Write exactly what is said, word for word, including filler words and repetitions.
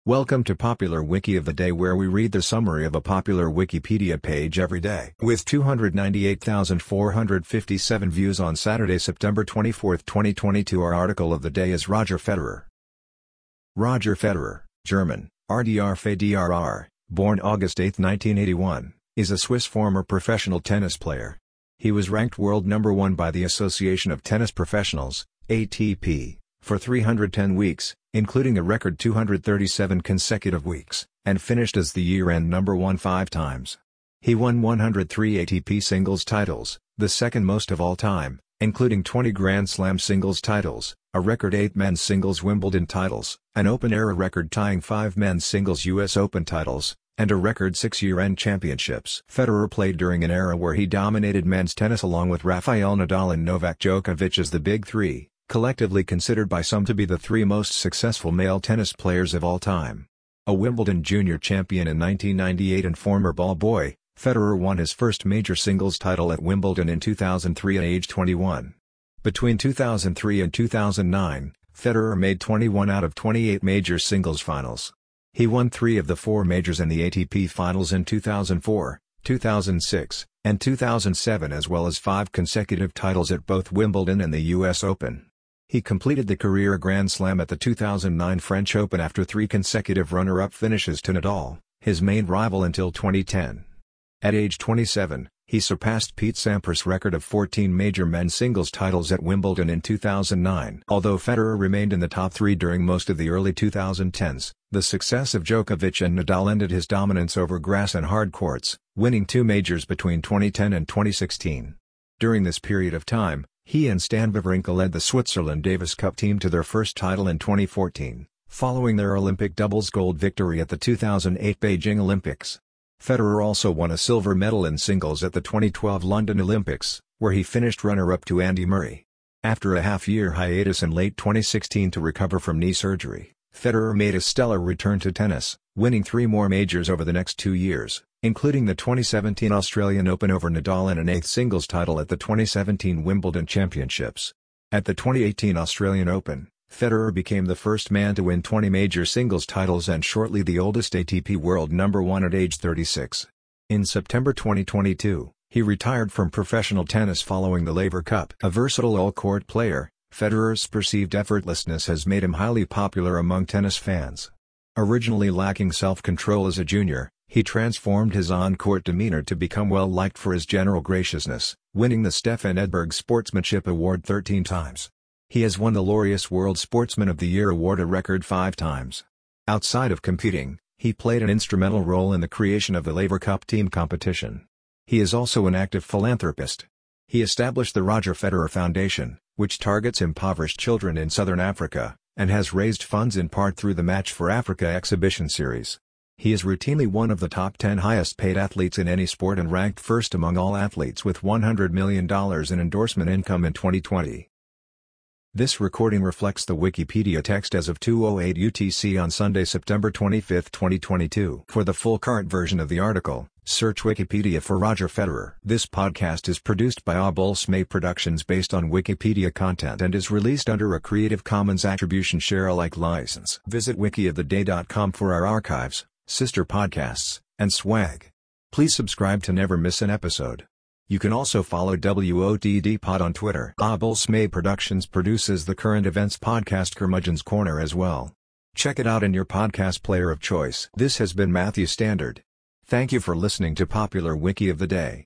Welcome to Popular Wiki of the Day, where we read the summary of a popular Wikipedia page every day. With two hundred ninety-eight thousand four hundred fifty-seven views on Saturday, September twenty-fourth, twenty twenty-two, our article of the day is Roger Federer. Roger Federer, German, R D R Federer, born August eighth, nineteen eighty-one, is a Swiss former professional tennis player. He was ranked world number one by the Association of Tennis Professionals, A T P, for three hundred ten weeks, including a record two hundred thirty-seven consecutive weeks, and finished as the year-end number one five times. He won one hundred three A T P singles titles, the second most of all time, including twenty Grand Slam singles titles, a record eight men's singles Wimbledon titles, an Open-era record-tying five men's singles U S Open titles, and a record six year-end championships. Federer played during an era where he dominated men's tennis along with Rafael Nadal and Novak Djokovic as the Big Three, collectively considered by some to be the three most successful male tennis players of all time. A Wimbledon junior champion in nineteen ninety-eight and former ball boy, Federer won his first major singles title at Wimbledon in two thousand three at age twenty-one. Between two thousand three and two thousand nine, Federer made twenty-one out of twenty-eight major singles finals. He won three of the four majors in the A T P finals in two thousand four, two thousand six, and two thousand seven, as well as five consecutive titles at both Wimbledon and the U S Open. He completed the career Grand Slam at the two thousand nine French Open after three consecutive runner-up finishes to Nadal, his main rival until twenty ten. At age twenty-seven, he surpassed Pete Sampras' record of fourteen major men's singles titles at Wimbledon in two thousand nine. Although Federer remained in the top three during most of the early twenty tens, the success of Djokovic and Nadal ended his dominance over grass and hard courts, winning two majors between twenty ten and twenty sixteen. During this period of time, he and Stan Wawrinka led the Switzerland Davis Cup team to their first title in twenty fourteen, following their Olympic doubles gold victory at the two thousand eight Beijing Olympics. Federer also won a silver medal in singles at the twenty twelve London Olympics, where he finished runner-up to Andy Murray. After a half-year hiatus in late twenty sixteen to recover from knee surgery, Federer made a stellar return to tennis, winning three more majors over the next two years, including the twenty seventeen Australian Open over Nadal and an eighth singles title at the twenty seventeen Wimbledon Championships. At the twenty eighteen Australian Open, Federer became the first man to win twenty major singles titles and shortly the oldest A T P world number one at age thirty-six. In September twenty twenty-two, he retired from professional tennis following the Laver Cup. A versatile all-court player, Federer's perceived effortlessness has made him highly popular among tennis fans. Originally lacking self-control as a junior, he transformed his on-court demeanor to become well-liked for his general graciousness, winning the Stefan Edberg Sportsmanship Award thirteen times. He has won the Laureus World Sportsman of the Year award a record five times. Outside of competing, he played an instrumental role in the creation of the Laver Cup team competition. He is also an active philanthropist. He established the Roger Federer Foundation, which targets impoverished children in southern Africa, and has raised funds in part through the Match for Africa exhibition series. He is routinely one of the top ten highest-paid athletes in any sport and ranked first among all athletes with one hundred million dollars in endorsement income in twenty twenty. This recording reflects the Wikipedia text as of two oh eight U T C on Sunday, September twenty-fifth, twenty twenty-two. For the full current version of the article, search Wikipedia for Roger Federer. This podcast is produced by Abol-Smay Productions based on Wikipedia content and is released under a Creative Commons Attribution Share Alike license. Visit wiki of the day dot com for our archives, sister podcasts, and swag. Please subscribe to never miss an episode. You can also follow W O D D Pod on Twitter. Abol-Smay Productions produces the current events podcast Curmudgeon's Corner as well. Check it out in your podcast player of choice. This has been Matthew Standard. Thank you for listening to Popular Wiki of the Day.